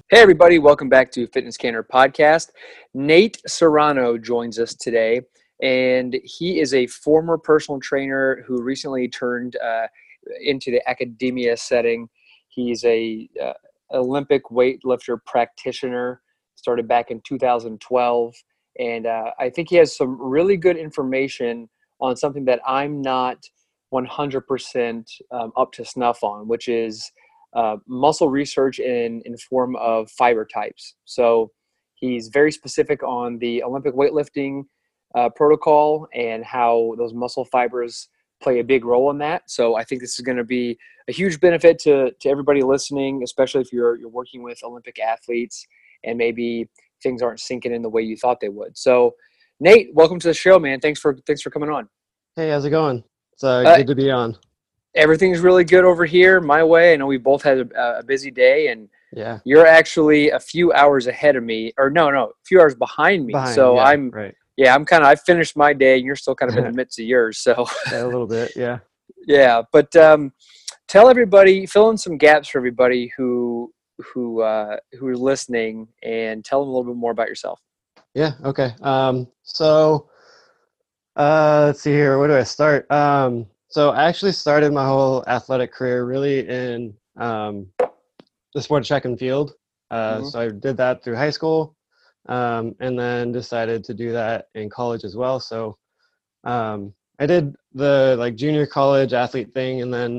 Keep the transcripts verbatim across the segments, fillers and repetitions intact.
Hey, everybody, welcome back to Fitness Canner Podcast. Nate Serrano joins us today, and he is a former personal trainer who recently turned uh, into the academia setting. He's a uh, Olympic weightlifter practitioner, started back in two thousand twelve, and uh, I think he has some really good information on something that I'm not one hundred percent um, up to snuff on, which is uh, muscle research in in form of fiber types. So he's very specific on the Olympic weightlifting uh, protocol and how those muscle fibers play a big role in that. So I think this is going to be a huge benefit to to everybody listening, especially if you're you're working with Olympic athletes and maybe things aren't sinking in the way you thought they would. So Nate, welcome to the show, man. Thanks for thanks for coming on. Hey, how's it going? It's uh, Uh, good to be on. Everything's really good over here my way. I know we both had a, a busy day, and Yeah, you're actually a few hours ahead of me, or no, no, a few hours behind me. behind. So Yeah, I'm, right. yeah, I'm kind of, I finished my day, and you're still kind of in the midst of yours. So Yeah, a little bit. Yeah. yeah, but um, tell everybody, fill in some gaps for everybody who who uh, who are listening, and tell them a little bit more about yourself. Yeah. Okay. Um. So, uh, let's see here. Where do I start? Um. So I actually started my whole athletic career really in um the sport of track and field. Uh. Hmm. So I did that through high school, um, and then decided to do that in college as well. So, um, I did the like junior college athlete thing, and then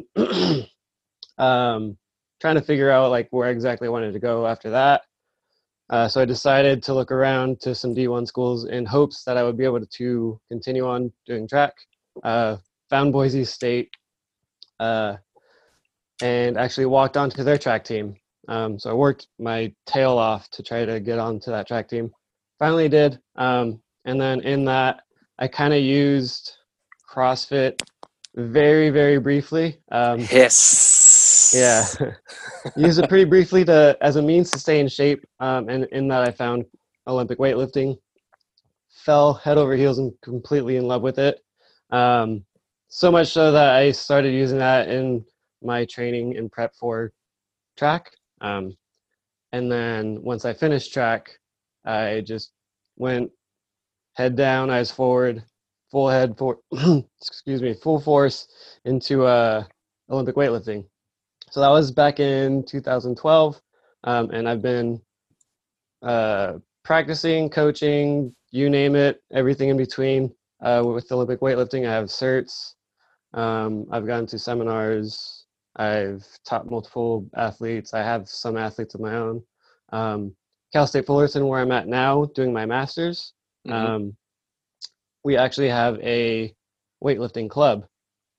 um, trying to figure out like where exactly I wanted to go after that. Uh, so I decided to look around to some D one schools in hopes that I would be able to continue on doing track. Uh, found Boise State uh, and actually walked onto their track team. Um, so I worked my tail off to try to get onto that track team. Finally did. Um, and then in that, I kind of used CrossFit very, very briefly. Um, yeah. Yes. Used it pretty briefly to as a means to stay in shape, um, and in that I found Olympic weightlifting. Fell head over heels and completely in love with it. Um, so much so that I started using that in my training and prep for track. Um, and then once I finished track, I just went head down, eyes forward, full head for excuse me, full force into uh, Olympic weightlifting. So that was back in two thousand twelve, um, and I've been uh, practicing, coaching, you name it, everything in between. Uh, with Olympic weightlifting, I have certs. Um, I've gone to seminars. I've taught multiple athletes. I have some athletes of my own. Um, Cal State Fullerton, where I'm at now, doing my master's. Hmm. Um, we actually have a weightlifting club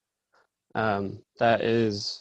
um, that is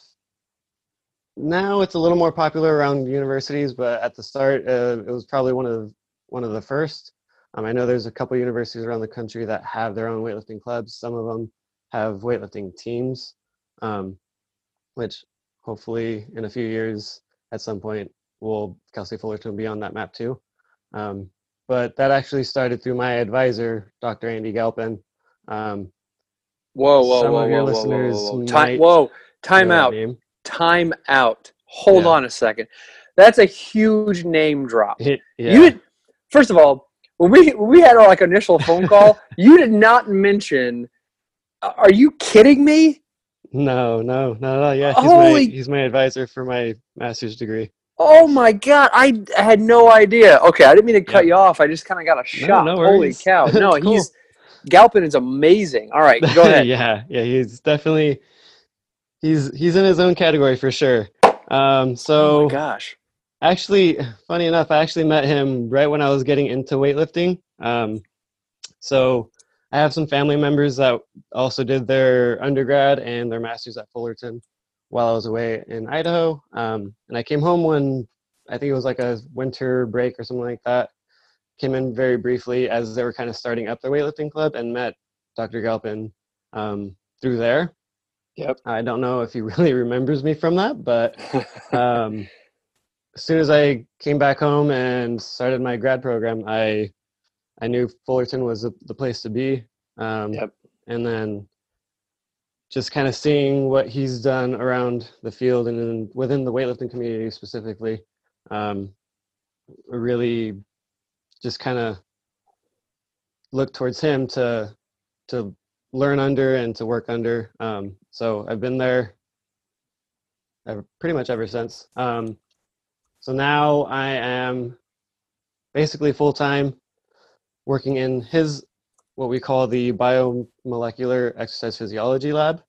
now it's a little more popular around universities, but at the start, uh, it was probably one of one of the first. Um, I know there's a couple universities around the country that have their own weightlifting clubs. Some of them have weightlifting teams, um, which hopefully in a few years at some point will Cal State Fullerton be on that map too. Um, but that actually started through my advisor, Doctor Andy Galpin. Um, Whoa, whoa, some whoa, of your whoa, whoa, whoa, whoa, listeners whoa. Time, might whoa, time know that out. name. Time out. Hold Yeah. on a second. That's a huge name drop. You Yeah. did, first of all, when we when we had our like initial phone call, you did not mention. Are you kidding me? No, no, no, no. Yeah, he's my Holy, he's my advisor for my master's degree. oh my God! I had no idea. Okay, I didn't mean to cut Yep. you off. I just kind of got a No, shock. no Holy worries. cow! No, It's he's cool. Galpin is amazing. All right, go ahead. Yeah, yeah. He's definitely he's he's in his own category for sure. Um, Oh my so gosh. actually, funny enough, I actually met him right when I was getting into weightlifting. Um, so I have some family members that also did their undergrad and their masters at Fullerton while I was away in Idaho. Um, and I came home when I think it was like a winter break or something like that. Came in very briefly as they were kind of starting up their weightlifting club and met Doctor Galpin um, through there. Yep. I don't know if he really remembers me from that, but um, as soon as I came back home and started my grad program, I I knew Fullerton was the, the place to be. Um, Yep. and then just kind of seeing what he's done around the field and in, within the weightlifting community specifically, um, really just kind of look towards him to to learn under and to work under. Um, so I've been there ever, pretty much ever since. Um, so now I am basically full time working in his what we call the biomolecular exercise physiology lab,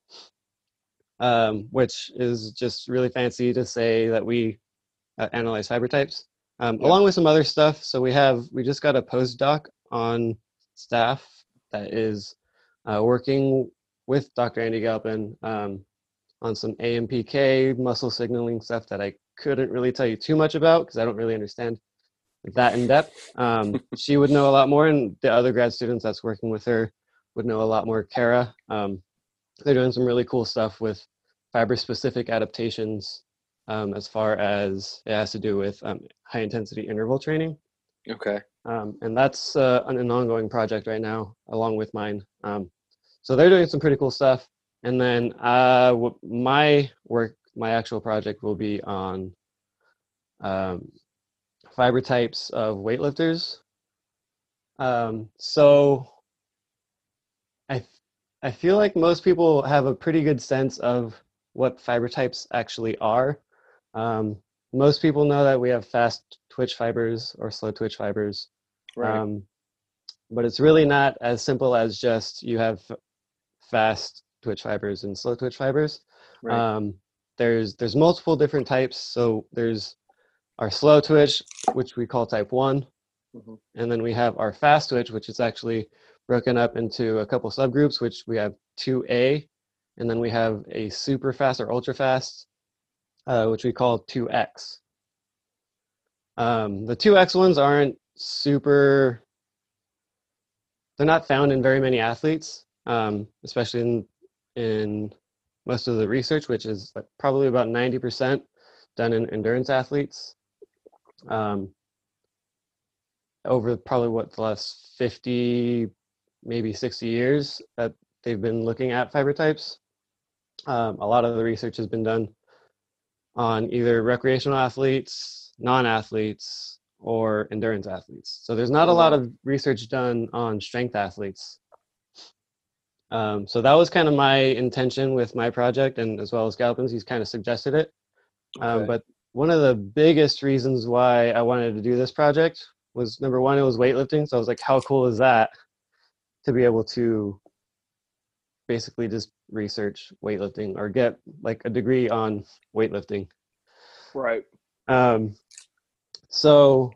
um, which is just really fancy to say that we uh, analyze fiber types, um, Yeah. along with some other stuff. So we have we just got a postdoc on staff that is uh, working with Doctor Andy Galpin um, on some A M P K muscle signaling stuff that I couldn't really tell you too much about because I don't really understand that in depth. Um, she would know a lot more, and the other grad students that's working with her would know a lot more. Kara, um, they're doing some really cool stuff with fiber-specific adaptations um, as far as it has to do with um, high-intensity interval training. Okay. Um, and that's uh, an, an ongoing project right now, along with mine. Um, so they're doing some pretty cool stuff. And then uh, w- my work, my actual project will be on um, fiber types of weightlifters. Um, so I, I feel like most people have a pretty good sense of what fiber types actually are. Um, most people know that we have fast twitch fibers or slow twitch fibers. Right. Um, but it's really not as simple as just you have fast twitch fibers and slow twitch fibers. Right. Um, there's there's multiple different types. So there's our slow twitch, which we call type one, Mm-hmm. and then we have our fast twitch, which is actually broken up into a couple subgroups, which we have two A, and then we have a super fast or ultra fast, uh, which we call two X. Um, the two X ones aren't super, they're not found in very many athletes, um, especially in, in most of the research, which is like probably about ninety percent done in endurance athletes. Um, over probably what the last fifty, maybe sixty years that they've been looking at fiber types. Um, a lot of the research has been done on either recreational athletes, non-athletes, or endurance athletes. So there's not Oh, a lot wow. of research done on strength athletes. Um, so that was kind of my intention with my project, and as well as Galpin's, he's kind of suggested it. Um, Okay. but one of the biggest reasons why I wanted to do this project was, number one, it was weightlifting. So I was like, how cool is that to be able to basically just research weightlifting or get like a degree on weightlifting. Right. Um, so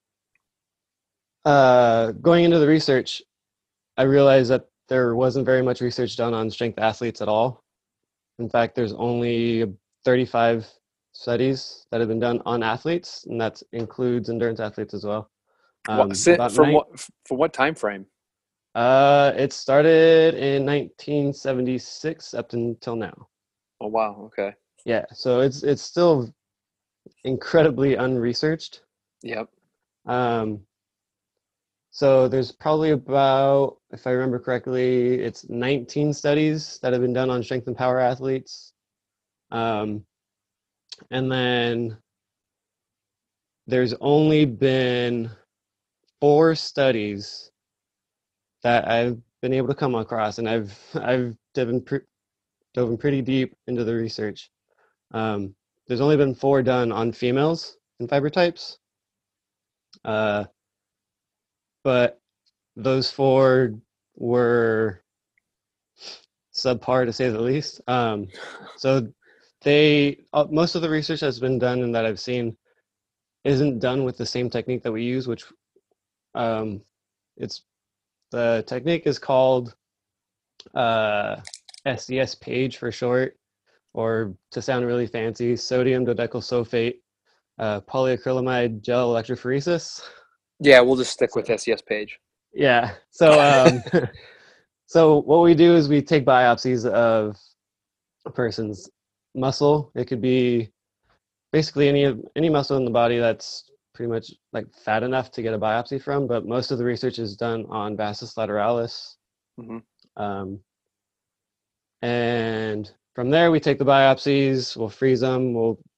uh, going into the research, I realized that there wasn't very much research done on strength athletes at all. In fact, there's only thirty-five studies that have been done on athletes, and that includes endurance athletes as well. What, Um, si- about from nine. what from what time frame? Uh, it started in nineteen seventy-six up until now. Oh, wow. Okay. Yeah, so it's it's still incredibly unresearched. Yep. Um, so there's probably about, if I remember correctly, it's nineteen studies that have been done on strength and power athletes. Um, and then there's only been four studies that I've been able to come across, and I've I've dove, pre- dove pretty deep into the research. Um, there's only been four done on females in fiber types, uh, but those four were subpar to say the least. Um, so they uh, most of the research that's been done and that I've seen isn't done with the same technique that we use, which um, it's the technique is called uh, S D S page for short, or to sound really fancy, sodium dodecyl sulfate uh, polyacrylamide gel electrophoresis. Yeah, we'll just stick So, with S E S page. yeah. So um, so what we do is we take biopsies of a person's muscle. It could be basically any any muscle in the body that's pretty much like fat enough to get a biopsy from, but most of the research is done on vastus lateralis. Mm-hmm. Um, and from there, we take the biopsies, we'll freeze them, we'll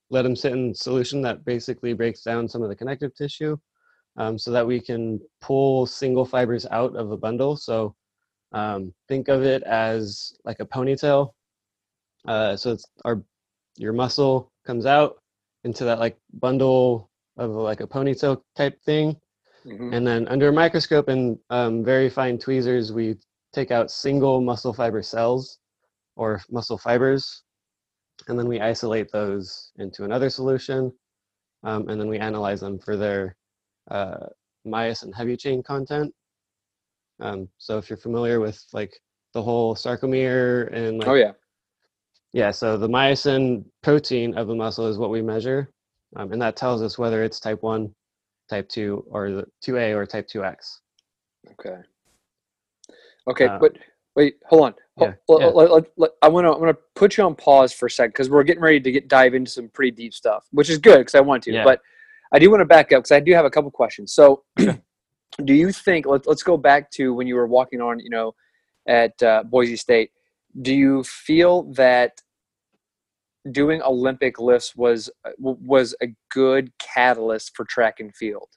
let them sit in solution that basically breaks down some of the connective tissue, um, so that we can pull single fibers out of a bundle. So um, think of it as like a ponytail. Uh, so it's our your muscle comes out into that like bundle of like a ponytail type thing. Mm-hmm. And then under a microscope and um, very fine tweezers, we take out single muscle fiber cells or muscle fibers, and then we isolate those into another solution, um, and then we analyze them for their uh, myosin heavy chain content. Um, so if you're familiar with like the whole sarcomere and like, oh yeah, yeah, so the myosin protein of the muscle is what we measure, um, and that tells us whether it's type one, type two, or the two A or type two X. okay. Okay, Uh, but wait, hold on. Yeah, Hold- yeah. let- let- let- I want to. I'm going to put you on pause for a second because we're getting ready to get dive into some pretty deep stuff, which is good because I want to. Yeah. But I do want to back up because I do have a couple questions. So, do you think? Let's let's go back to when you were walking on, you know, at uh, Boise State. Do you feel that doing Olympic lifts was was a good catalyst for track and field?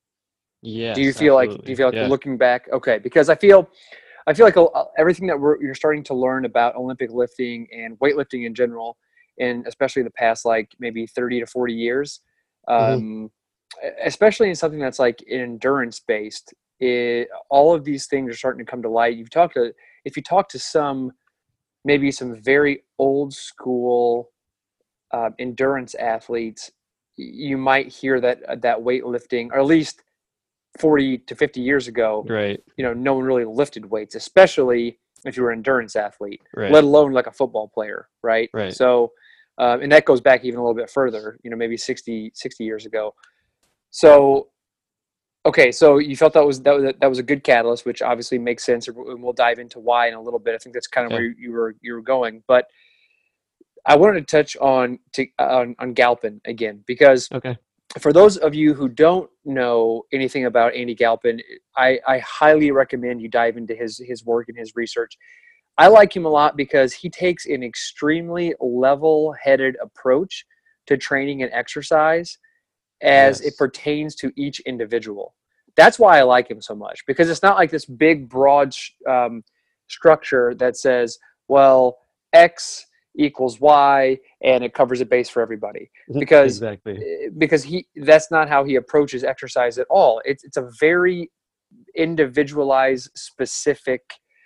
Yes, Do you feel absolutely. like do you feel like yeah. looking back? Okay, because I feel I feel like a- everything that we're you're starting to learn about Olympic lifting and weightlifting in general, and especially the past like maybe thirty to forty years, Mhm. um, especially in something that's like endurance based, it, all of these things are starting to come to light. You've talked to if you talk to some maybe some very old school uh, endurance athletes, you might hear that that weightlifting, or at least forty to fifty years ago, Right, you know, no one really lifted weights, especially if you were an endurance athlete, right, let alone like a football player, right? right. So, um, and that goes back even a little bit further, you know, maybe sixty, sixty years ago. So, okay, so you felt that was that was that was a good catalyst, which obviously makes sense, and we'll dive into why in a little bit. I think that's kind of Okay. where you were you were going, but I wanted to touch on to on, on Galpin again because Okay. for those of you who don't know anything about Andy Galpin, I, I highly recommend you dive into his his work and his research. I like him a lot because he takes an extremely level-headed approach to training and exercise as Yes. it pertains to each individual. That's why I like him so much, because it's not like this big, broad um, structure that says, well, X equals Y and it covers a base for everybody. Because Exactly. because he that's not how he approaches exercise at all. It's it's a very individualized, specific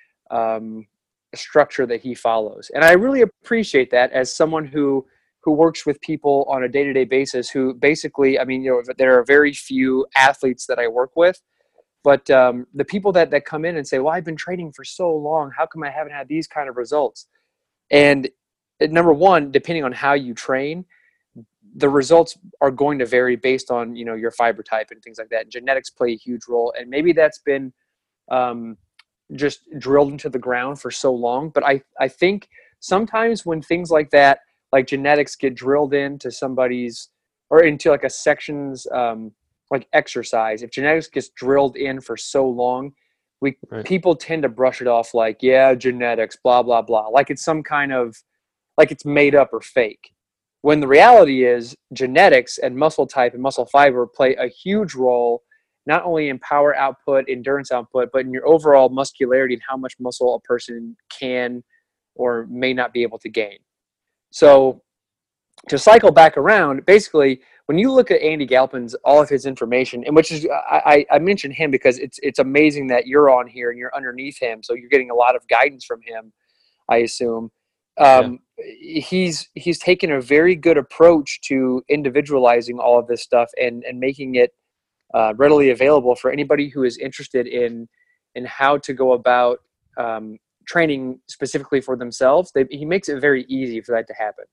um, structure that he follows, and I really appreciate that as someone who who works with people on a day-to-day basis. Who basically, I mean, you know, there are very few athletes that I work with, but um, the people that that come in and say, "Well, I've been training for so long. How come I haven't had these kind of results?" And number one, depending on how you train, the results are going to vary based on, you know, your fiber type and things like that. Genetics play a huge role, and maybe that's been um, just drilled into the ground for so long. But I, I think sometimes when things like that, like genetics, get drilled into somebody's or into like a section's um, like exercise, if genetics gets drilled in for so long, we Right. people tend to brush it off like, yeah, genetics, blah blah blah, like it's some kind of like it's made up or fake. When the reality is genetics and muscle type and muscle fiber play a huge role, not only in power output, endurance output, but in your overall muscularity and how much muscle a person can or may not be able to gain. So to cycle back around, basically, when you look at Andy Galpin's, all of his information, and which is, I, I mentioned him because it's it's amazing that you're on here and you're underneath him, so you're getting a lot of guidance from him, I assume. Um, yeah. He's he's taken a very good approach to individualizing all of this stuff and and making it uh, readily available for anybody who is interested in in how to go about um, training specifically for themselves. They, he makes it very easy for that to happen.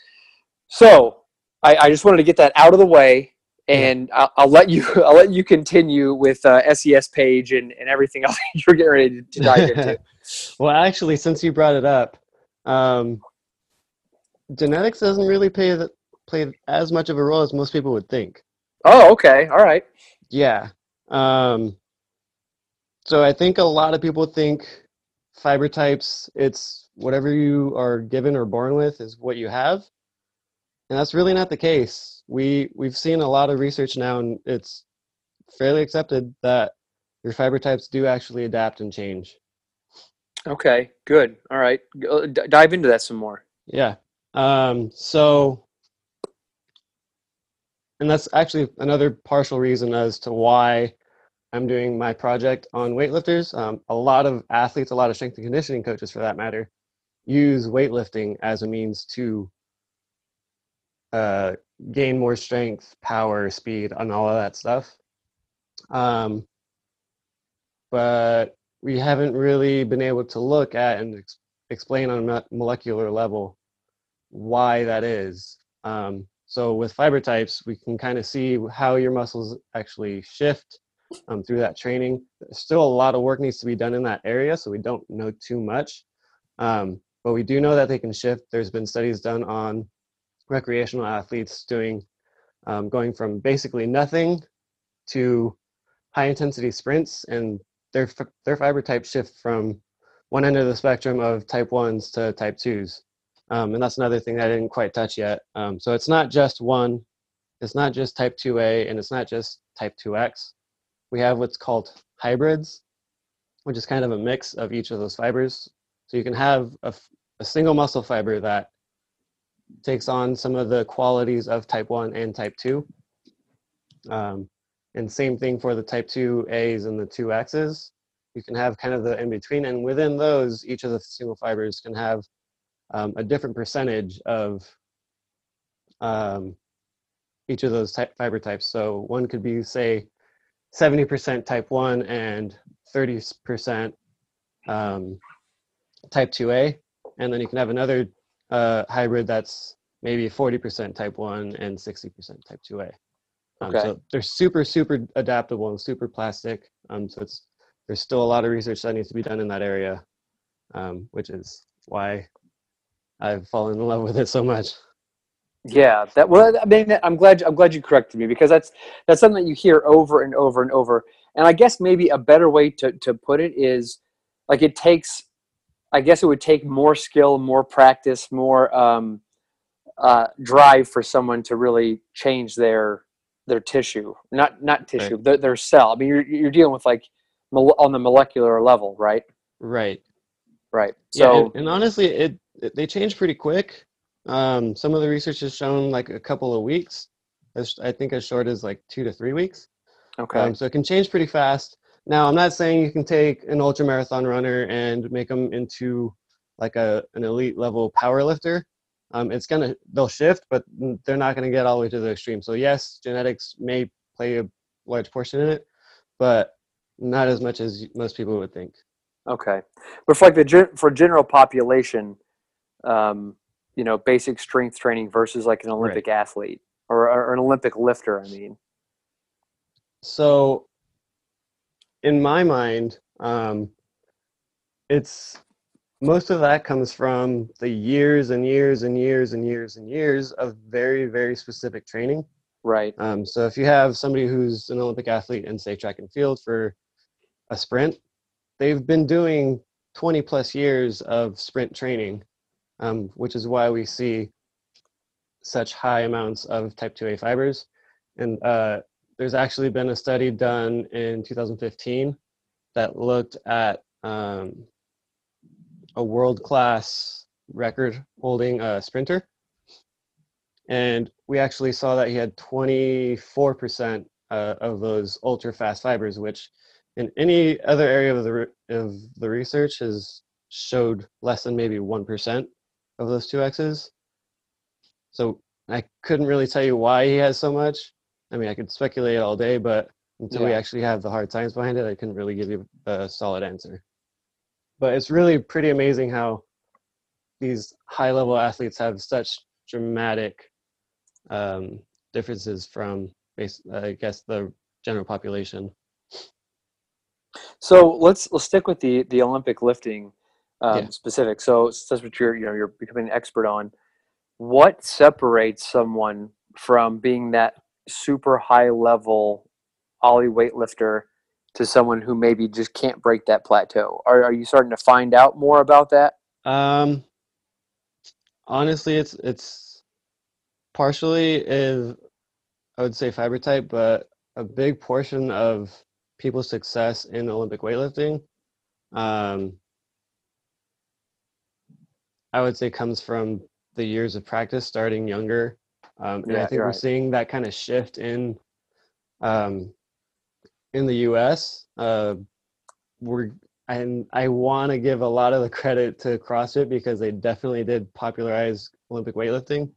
So I, I just wanted to get that out of the way, and yeah. I'll, I'll let you I'll let you continue with uh, S E S page and, and everything else you're getting ready to, to dive into. Well, actually, since you brought it up, um, genetics doesn't really play the, play as much of a role as most people would think. Oh, okay, all right. Yeah. Um, so I think a lot of people think fiber types, it's whatever you are given or born with is what you have. And that's really not the case. We we've seen a lot of research now, and it's fairly accepted that your fiber types do actually adapt and change. Okay, good. All right, Go- d- dive into that some more. Yeah. Um, so, and that's actually another partial reason as to why I'm doing my project on weightlifters. Um, a lot of athletes, a lot of strength and conditioning coaches, for that matter, use weightlifting as a means to uh, gain more strength, power, speed, and all of that stuff. Um, but we haven't really been able to look at and ex- explain on a molecular level why that is. Um, so with fiber types, we can kind of see how your muscles actually shift um, through that training. Still a lot of work needs to be done in that area, so we don't know too much. Um, but we do know that they can shift. There's been studies done on recreational athletes doing um, going from basically nothing to high intensity sprints, and their their fiber types shift from one end of the spectrum of type ones to type twos. Um, and that's another thing that I didn't quite touch yet. Um, so it's not just one, it's not just type two A, and it's not just type two X. We have what's called hybrids, which is kind of a mix of each of those fibers. So you can have a, a single muscle fiber that takes on some of the qualities of type one and type two. Um, and same thing for the type two A's and the two X's. You can have kind of the in between, and within those, each of the single fibers can have um, a different percentage of um, each of those type fiber types. So one could be, say, seventy percent type one and thirty percent um, type two A. And then you can have another uh, hybrid that's maybe forty percent type one and sixty percent type two A. Um, Okay. so they're super, super adaptable and super plastic. Um, so it's there's still a lot of research that needs to be done in that area, um, which is why I've fallen in love with it so much. Yeah, that well, I mean, I'm glad I'm glad you corrected me because that's that's something that you hear over and over and over. And I guess maybe a better way to to put it is like it takes. I guess it would take more skill, more practice, more um, uh, drive for someone to really change their their tissue, not not Right. tissue, their, their cell. I mean, you're you're dealing with like mole- on the molecular level, right? Right. Right. Yeah, and, So and honestly, it, it they change pretty quick. Um, some of the research has shown like a couple of weeks. As, I think as short as like two to three weeks. okay, Um, so it can change pretty fast. Now, I'm not saying you can take an ultra marathon runner and make them into like a an elite level power lifter. Um, it's gonna they'll shift, but they're not gonna get all the way to the extreme. So yes, genetics may play a large portion in it, but not as much as most people would think. okay, but for like the gen- for general population, um, you know, basic strength training versus like an Right. Olympic athlete or, or an Olympic lifter. I mean, So in my mind, um, it's most of that comes from the years and years and years and years and years of very, very specific training. right, Um, so if you have somebody who's an Olympic athlete in, say, track and field for a sprint, they've been doing twenty plus years of sprint training, um, which is why we see such high amounts of type two A fibers. And uh, there's actually been a study done in two thousand fifteen that looked at um, a world-class record-holding uh, sprinter, and we actually saw that he had twenty-four percent uh, of those ultra-fast fibers, which in any other area of the re- of the research has showed less than maybe one percent of those two X's. So I couldn't really tell you why he has so much. I mean, I could speculate all day, but until we yeah. actually have the hard science behind it, I couldn't really give you a solid answer. But it's really pretty amazing how these high level athletes have such dramatic um, differences from, base, I guess, the general population. So let's let's stick with the the Olympic lifting Yeah. um, specific. So that's what you're you know you're becoming an expert on. What separates someone from being that super high level Ollie weightlifter to someone who maybe just can't break that plateau? Are are you starting to find out more about that? Um, honestly, it's it's partially is, I would say, fiber type, but a big portion of people's success in Olympic weightlifting, um, I would say, comes from the years of practice starting younger. Um, and I Yeah, think you're we're right. seeing that kind of shift in um, in the U S. Uh, we're and I want to give a lot of the credit to CrossFit because they definitely did popularize Olympic weightlifting.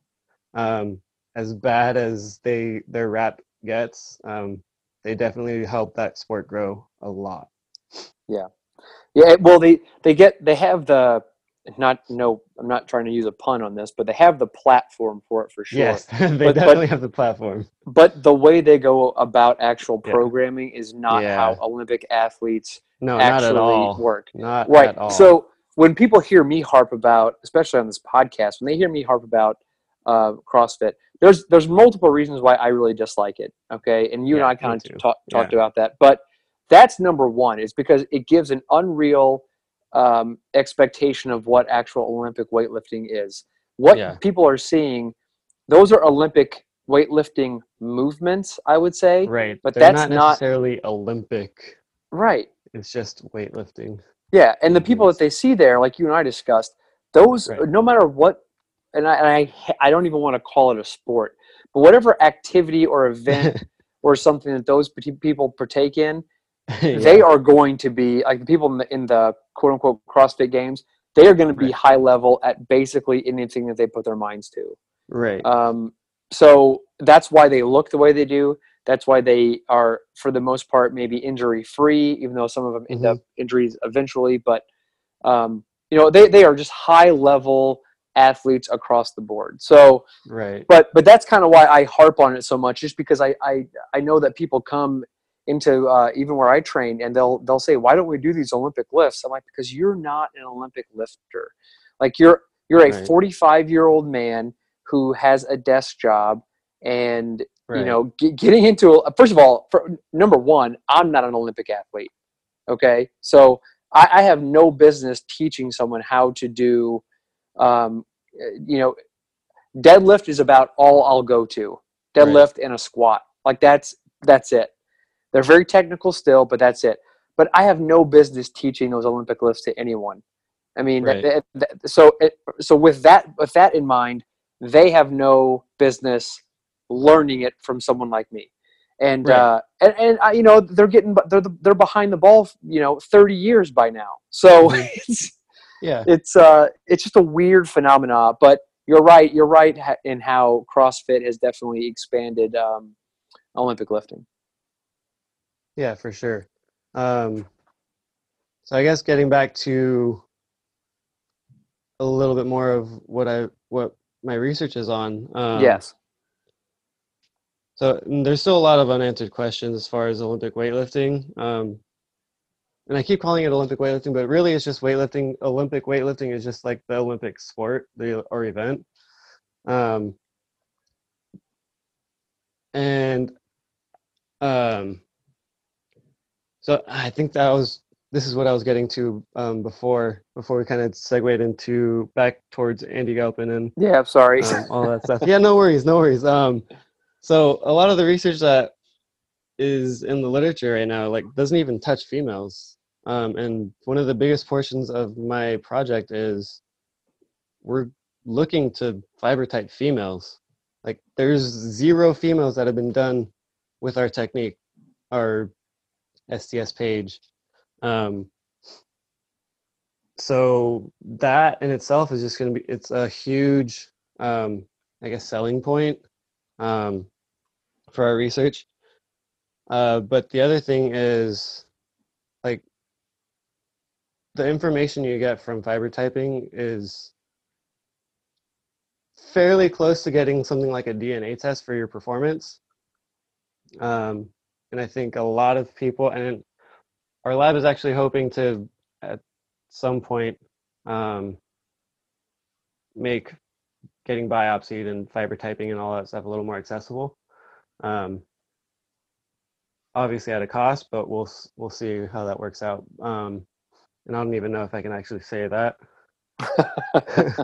Um, as bad as they their rap gets, um, they definitely helped that sport grow a lot. Yeah. Yeah, well, they they get they have the not no. I'm not trying to use a pun on this, but they have the platform for it for sure. Yes, they But definitely but have the platform. but the way they go about actual Yeah, programming is not how yeah. Olympic athletes No, not at actually all. work. Not Right. at all. So when people hear me harp about, especially on this podcast, when they hear me harp about uh, CrossFit, there's there's multiple reasons why I really dislike it. Okay, and you and Yeah, I me kind of too. talk, talked Yeah, about that, but that's number one. Is because it gives an unreal um, expectation of what actual Olympic weightlifting is. What yeah. people are seeing, those are Olympic weightlifting movements, I would say, Right. but They're that's not not necessarily Olympic. right. It's just weightlifting Yeah, and the people that movements. they see there, like you and I discussed, those Right. no matter what, and I, and I, I don't even want to call it a sport, but whatever activity or event or something that those people partake in, they Yeah. are going to be like the people in the, in the quote unquote CrossFit games. They are going to be Right. high level at basically anything that they put their minds to. Right. Um, so that's why they look the way they do. That's why they are, for the most part, maybe injury free, even though some of them end Mm-hmm. up injuries eventually. But um, you know, they they are just high level athletes across the board. So, Right. but but that's kind of why I harp on it so much, just because I I, I know that people come into uh, even where I train and they'll they'll say, why don't we do these Olympic lifts? I'm like, because you're not an Olympic lifter. Like you're you're a Right. forty-five year old man who has a desk job, and you Right. know, get, getting into first of all, for, number one, I'm not an Olympic athlete. Okay, so I, I have no business teaching someone how to do, um, you know, deadlift is about all I'll go to. Right. Deadlift and a squat. Like that's that's it. They're very technical still, but that's it. But I have no business teaching those Olympic lifts to anyone. I mean, that, Right. that, that, so it, so with that with that in mind, they have no business learning it from someone like me. And Right. uh, and and uh, you know they're getting they're they're behind the ball, you know, thirty years by now. So Mm-hmm. it's Yeah. it's uh it's just a weird phenomena. But you're right. You're right in how CrossFit has definitely expanded um, Olympic lifting. Yeah, for sure. Um, so I guess getting back to a little bit more of what I what my research is on. Um, Yes. so mm, there's still a lot of unanswered questions as far as Olympic weightlifting. Um, and I keep calling it Olympic weightlifting, but really it's just weightlifting. Olympic weightlifting is just like the Olympic sport, the or event. Um, and um, so I think that was this is what I was getting to um, before before we kind of segued into back towards Andy Galpin and Yeah. I'm sorry. um, all that stuff. Yeah, no worries, no worries. Um, so a lot of the research that is in the literature right now like doesn't even touch females. Um, and one of the biggest portions of my project is we're looking to fiber type females. Like there's zero females that have been done with our technique, our S T S page. Um, so that in itself is just going to be it's a huge um, I guess selling point um, for our research. Uh, but the other thing is like the information you get from fiber typing is fairly close to getting something like a D N A test for your performance. Um, and I think a lot of people, and our lab is actually hoping to, at some point, um, make getting biopsied and fiber typing and all that stuff a little more accessible. Um, obviously at a cost, but we'll we'll see how that works out. Um, and I don't even know if I can actually say that.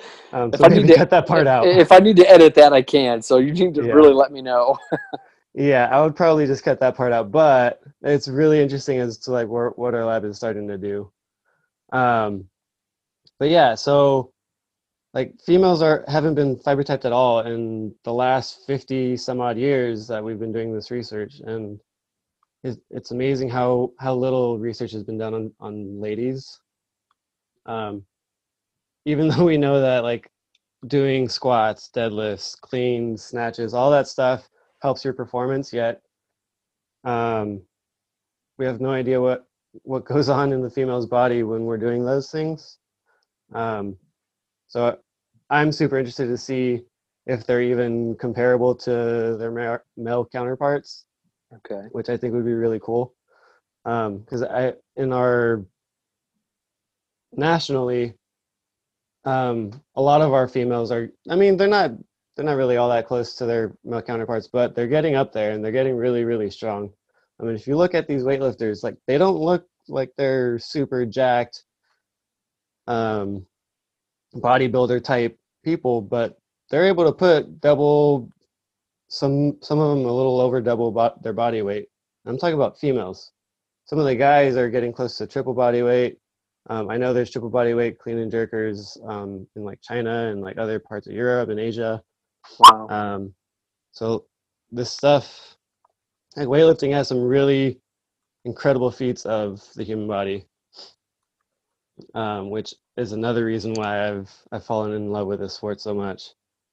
Um, If so I need maybe to, cut that part out. if I need to edit that, I can. So you need to Yeah. really let me know. Yeah, I would probably just cut that part out, but it's really interesting as to like what what our lab is starting to do. Um, but yeah, so like females are haven't been fiber typed at all in the last fifty some odd years that we've been doing this research, and it's, it's amazing how how little research has been done on on ladies. Um, even though we know that like doing squats, deadlifts, cleans, snatches, all that stuff helps your performance, yet um, we have no idea what what goes on in the female's body when we're doing those things. Um, so I'm super interested to see if they're even comparable to their ma- male counterparts, Okay. which I think would be really cool. Because um, I in our nationally, um, a lot of our females are. I mean, they're not they're not really all that close to their male counterparts, but they're getting up there and they're getting really really strong. I mean, if you look at these weightlifters, like they don't look like they're super jacked um, bodybuilder type people, but they're able to put double some some of them a little over double bo- their body weight. I'm talking about females. Some of the guys are getting close to triple body weight. Um, I know there's triple body weight clean and jerkers um, in like China and like other parts of Europe and Asia. Wow. Um, so this stuff, like weightlifting, has some really incredible feats of the human body, um, which is another reason why I've I've fallen in love with this sport so much.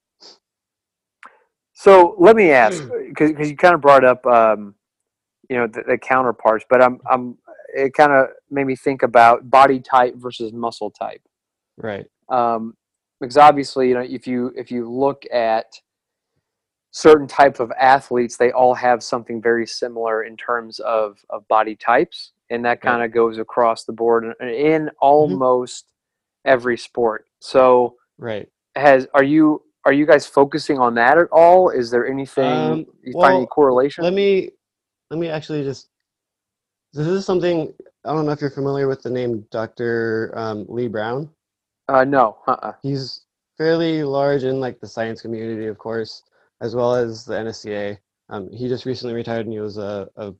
So let me ask, because you kind of brought up, um, you know, the, the counterparts, but I'm, I'm, it kind of made me think about body type versus muscle type. Right. Um, because obviously, you know, if you if you look at certain type of athletes, they all have something very similar in terms of of body types, and that kind Right. of goes across the board in, in Mm-hmm. almost every sport. So, Right. has are you are you guys focusing on that at all? Is there anything Um, you find any well, correlation? let me let me actually just. This is something I don't know if you're familiar with the name Doctor Um, Lee Brown. Uh, no. Uh-uh. He's fairly large in like the science community, of course, as well as the N S C A. Um, he just recently retired, and he was a, a,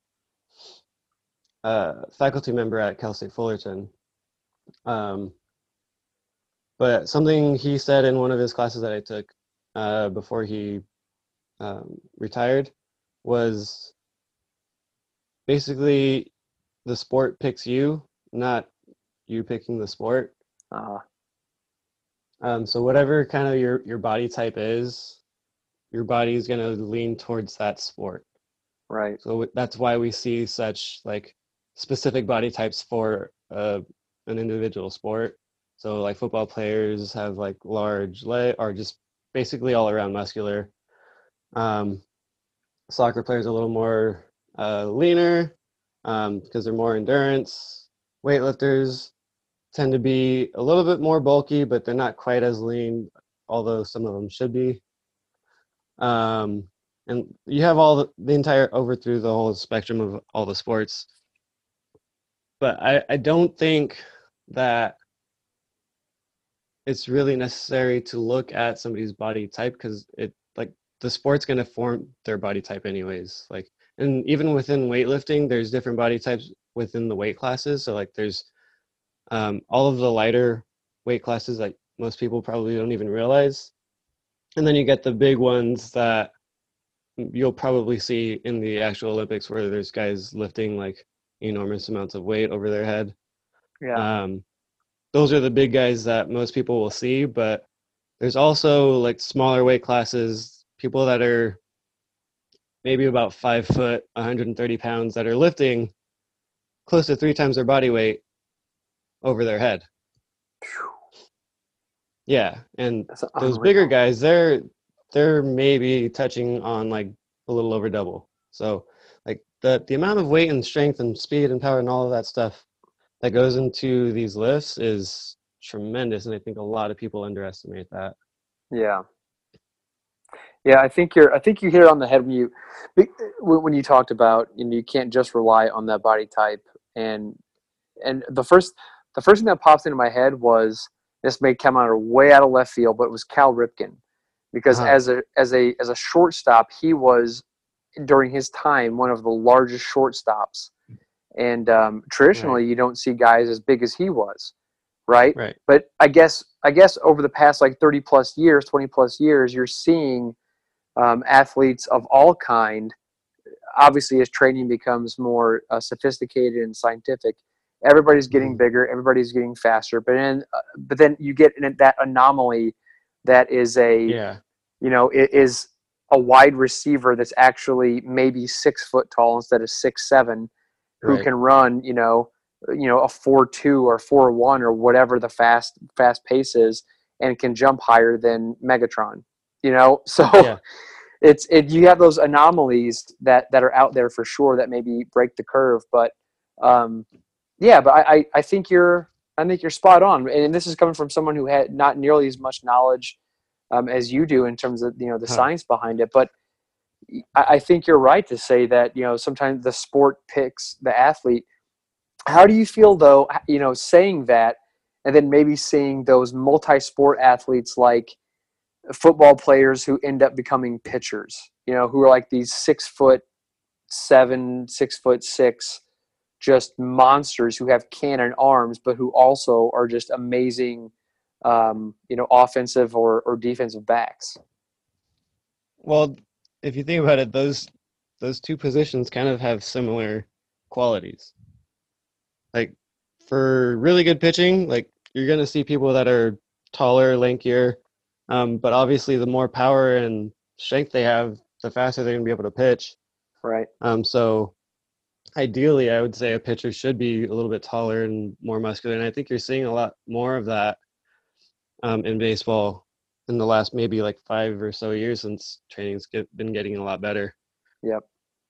a faculty member at Cal State Fullerton. Um, but something he said in one of his classes that I took uh, before he um, retired was basically the sport picks you, not you picking the sport. Uh, Um, so whatever kind of your your body type is, your body is going to lean towards that sport. right. So that's why we see such like specific body types for uh, an individual sport. So like football players have like large leg, or just basically all around muscular. Um, soccer players are a little more uh, leaner um, because they're more endurance. Weightlifters tend to be a little bit more bulky, but they're not quite as lean, although some of them should be. Um, and you have all the, the entire over through the whole spectrum of all the sports. But I, I don't think that it's really necessary to look at somebody's body type because it like the sport's going to form their body type anyways. Like, and even within weightlifting, there's different body types within the weight classes. So like there's um, all of the lighter weight classes that most people probably don't even realize. And then you get the big ones that you'll probably see in the actual Olympics where there's guys lifting like enormous amounts of weight over their head. Yeah. Um, those are the big guys that most people will see, but there's also like smaller weight classes, people that are maybe about five foot, one hundred thirty pounds that are lifting close to three times their body weight over their head. Yeah, and That's those bigger unreal. guys, they're they're maybe touching on like a little over double. So like the the amount of weight and strength and speed and power and all of that stuff that goes into these lifts is tremendous, and I think a lot of people underestimate that. Yeah. Yeah, I think you're. I think you hit it on the head when you when when you talked about, you know, you can't just rely on that body type. And and the first the first thing that pops into my head was This may come out of way out of left field, but it was Cal Ripken, because Uh-huh. as a as a as a shortstop, he was during his time one of the largest shortstops. And um, Right. traditionally, you don't see guys as big as he was, right? Right. But I guess I guess over the past like thirty plus years, twenty plus years, you're seeing um, athletes of all kind. Obviously, as training becomes more uh, sophisticated and scientific, everybody's getting Mhm. bigger, everybody's getting faster. But then, uh, but then you get in that anomaly that is a, Yeah. you know, it is a wide receiver that's actually maybe six foot tall instead of six seven, who Right. can run, you know, you know, a four two or four one or whatever the fast fast pace is, and can jump higher than Megatron. You know, so Yeah. it's it. You have those anomalies that that are out there for sure that maybe break the curve, but um, yeah, but I, I I think you're I think you're spot on, and this is coming from someone who had not nearly as much knowledge um, as you do in terms of you know the Huh. science behind it, but I, I think you're right to say that you know sometimes the sport picks the athlete. How do you feel though, you know, saying that, and then maybe seeing those multi-sport athletes like football players who end up becoming pitchers, you know, who are like these six foot seven, six foot six, just monsters who have cannon arms, but who also are just amazing, um, you know, offensive or, or defensive backs. Well, if you think about it, those those two positions kind of have similar qualities. Like for really good pitching, like you're gonna see people that are taller, lankier, um, but obviously the more power and strength they have, the faster they're gonna be able to pitch. Right. Um, so ideally, I would say a pitcher should be a little bit taller and more muscular, and I think you're seeing a lot more of that um, in baseball in the last maybe like five or so years since training's get, been getting a lot better. Yep.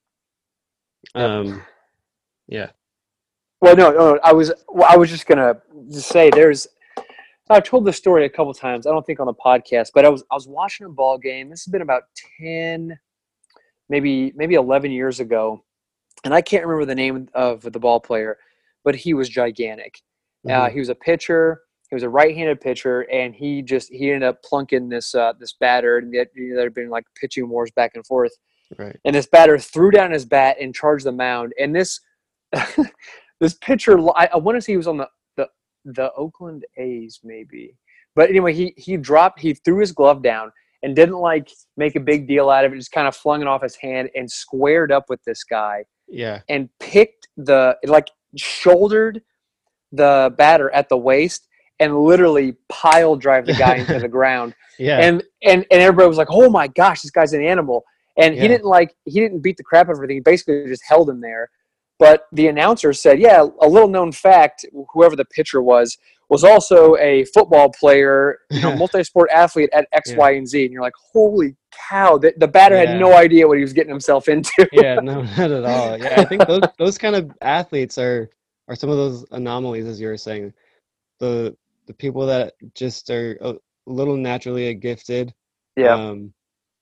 Yep. Um, yeah. Well, no, no, I was, well, I was just gonna just say there's. I've told this story a couple times. I don't think on the podcast, but I was I was watching a ball game. This has been about ten, maybe maybe eleven years ago, and I can't remember the name of the ball player, but he was gigantic. Uh, Hmm. he was a pitcher. He was a right-handed pitcher, and he just he ended up plunking this uh, this batter, and that there had been like pitching wars back and forth. Right. And this batter threw down his bat and charged the mound. And this this pitcher, I, I want to say he was on the, the the Oakland A's maybe, but anyway, he he dropped, he threw his glove down and didn't like make a big deal out of it. Just kind of flung it off his hand and squared up with this guy Yeah. and picked the like shouldered the batter at the waist and literally pile drive the guy into the ground. Yeah. And and and everybody was like, "Oh my gosh, this guy's an animal." And he Yeah. didn't like he didn't beat the crap out of everything. He basically just held him there. But the announcer said, "Yeah, a little known fact, whoever the pitcher was was also a football player, you know, multi-sport athlete at X, Yeah. Y, and Z." And you're like, "Holy cow, the, the batter had Yeah. no idea what he was getting himself into." Yeah. No, not at all. Yeah, I think those those kind of athletes are are some of those anomalies, as you were saying. The the people that just are a little naturally gifted, Yeah, um,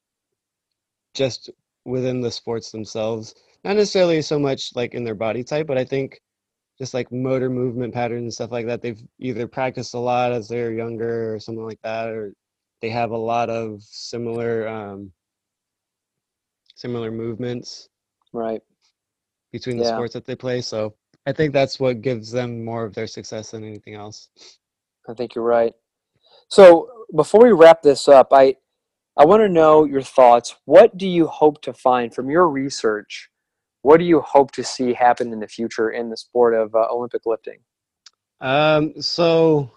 just within the sports themselves. Not necessarily so much like in their body type, but I think just like motor movement patterns and stuff like that. They've either practiced a lot as they're younger or something like that, or they have a lot of similar um, similar movements right. between the Yeah, sports that they play. So I think that's what gives them more of their success than anything else. I think you're right. So before we wrap this up, I I want to know your thoughts. What do you hope to find from your research? What do you hope to see happen in the future in the sport of uh, Olympic lifting? Um, so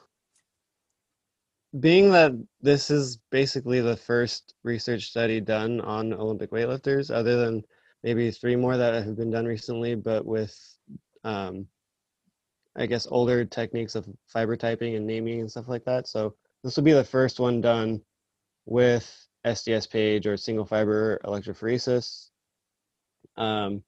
being that this is basically the first research study done on Olympic weightlifters, other than maybe three more that have been done recently, but with um, I guess older techniques of fiber typing and naming and stuff like that. So this will be the first one done with S D S Page or single fiber electrophoresis. Um,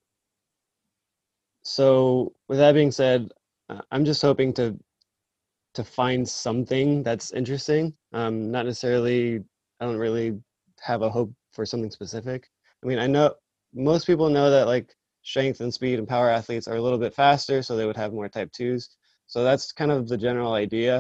so with that being said, uh, I'm just hoping to to find something that's interesting. Um, not necessarily, I don't really have a hope for something specific. I mean, I know most people know that like strength and speed and power athletes are a little bit faster, so they would have more type twos. So that's kind of the general idea.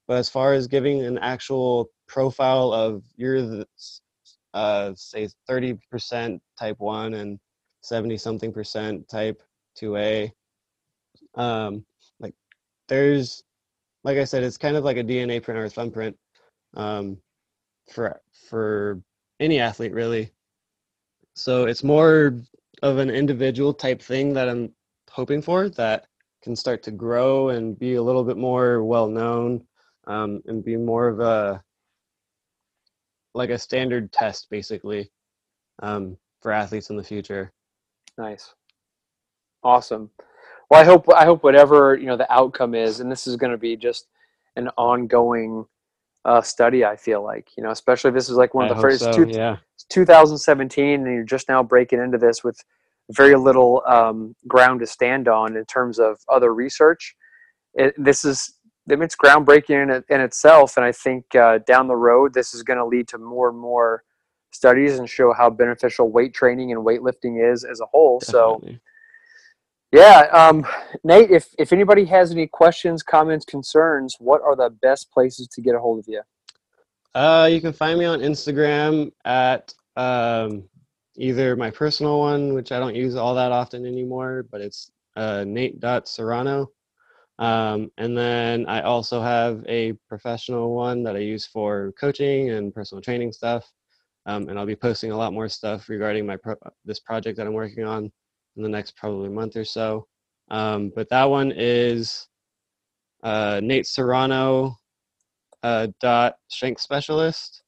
But as far as giving an actual profile of you're the, uh, say thirty percent type one and seventy something percent type two A, um, like there's, like I said, it's kind of like a D N A print or a thumbprint, um, for for any athlete really. So it's more of an individual type thing that I'm hoping for, that can start to grow and be a little bit more well known, um, and be more of a like a standard test basically, um, for athletes in the future. Nice. Awesome. Well, I hope I hope whatever, you know, the outcome is, and this is going to be just an ongoing uh, study. I feel like, you know, especially if this is like one I of the hope first so. two, Yeah, two thousand seventeen, and you're just now breaking into this with very little um, ground to stand on in terms of other research. It, this is, I mean, it's groundbreaking in, it, in itself, and I think uh, down the road this is going to lead to more and more studies and show how beneficial weight training and weightlifting is as a whole. So definitely. yeah, um, Nate, if, if anybody has any questions, comments, concerns, what are the best places to get a hold of you? Uh, you can find me on Instagram at um, either my personal one, which I don't use all that often anymore, but it's uh, nate dot serrano. Um, and then I also have a professional one that I use for coaching and personal training stuff. Um, and I'll be posting a lot more stuff regarding my pro- this project that I'm working on in the next probably month or so. Um, but that one is uh, Nate Serrano uh, dot strength specialist.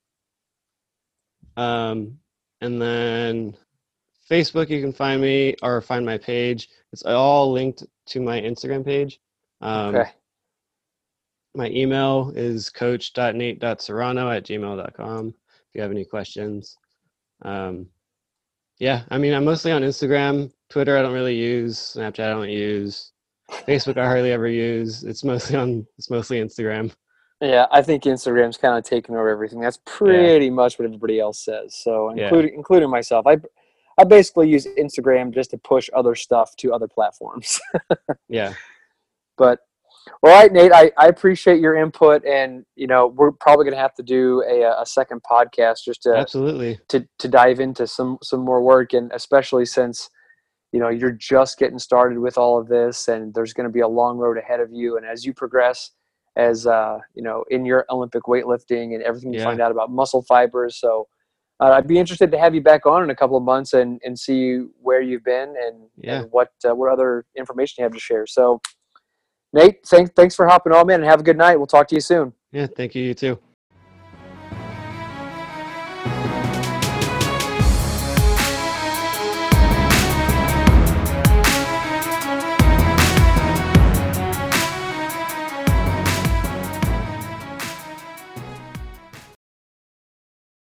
Um, and then Facebook, you can find me or find my page. It's all linked to my Instagram page. Um, Okay. my email is coach dot nate dot serrano at gmail dot com if you have any questions. Um, yeah, I mean, I'm mostly on Instagram. Twitter, I don't really use. Snapchat, I don't use. Facebook, I hardly ever use. It's mostly on. It's mostly Instagram. Yeah, I think Instagram's kind of taken over everything. That's Yeah, pretty much what everybody else says. So, yeah, including including myself, I I basically use Instagram just to push other stuff to other platforms. yeah. But all right, Nate, I, I appreciate your input, and you know we're probably going to have to do a, a second podcast just to, Absolutely. to to dive into some some more work, and especially since you know you're just getting started with all of this, and there's going to be a long road ahead of you, and as you progress, as uh, you know, in your Olympic weightlifting and everything you Yeah, find out about muscle fibers, so. Uh, I'd be interested to have you back on in a couple of months and, and see where you've been and, yeah, and what uh, what other information you have to share. So Nate, thanks, thanks for hopping on, man, and have a good night. We'll talk to you soon. yeah. Thank you. You too.